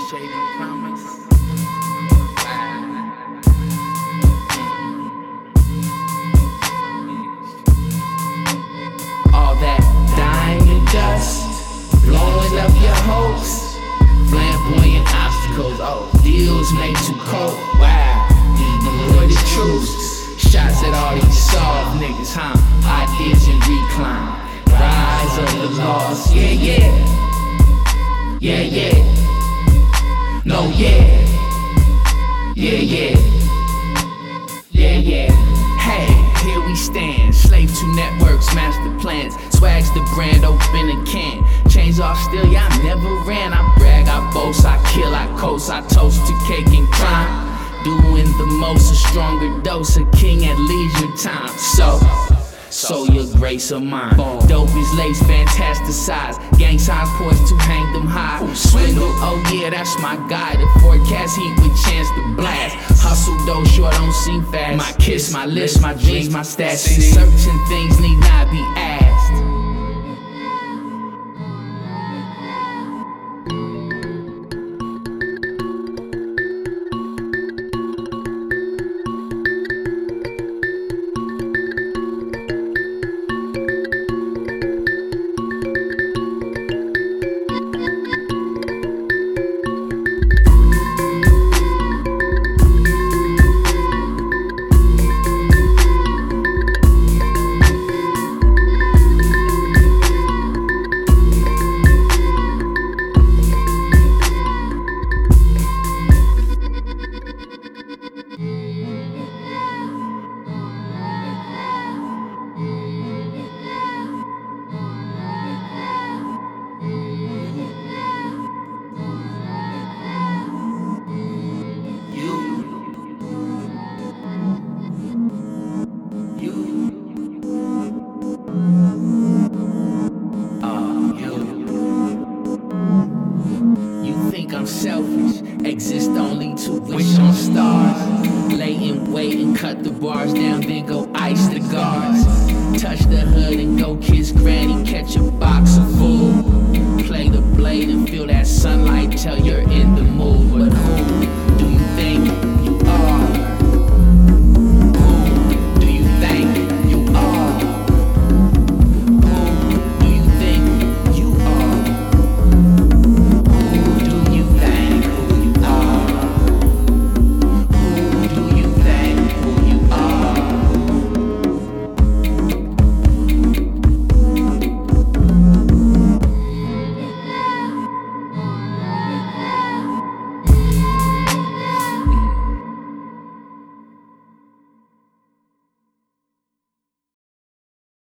Shady Promise. All that diamond dust, blowing up your hopes, flamboyant obstacles, oh, deals made too cold. Wow, boy, the truth. Shots at all these soft niggas, huh? Ideas in recline, rise of the lost. Yeah, yeah, yeah, yeah. No, yeah, yeah, yeah, yeah, yeah. Hey, here we stand, slave to networks, master plans. Swags the brand, open a can. Chains off still, yeah, I never ran. I brag, I boast, I kill, I coast, I toast to cake and crime. Doing the most, a stronger dose, a king at leisure time. So your grace of mine. Dope is lace, fantasticize. Gang signs poised to hang them high. Swindle, oh yeah, that's my guy. The forecast heat with chance to blast. Hustle though, sure don't seem fast. My kiss, my list, my dreams, my stats. Certain things need not be asked. I'm selfish, exist only to wish on stars. Lay in wait and cut the bars down, then go ice the guards. Touch the hood and go kiss granny, catch a box of food. Play the blade and feel that sunlight, tell your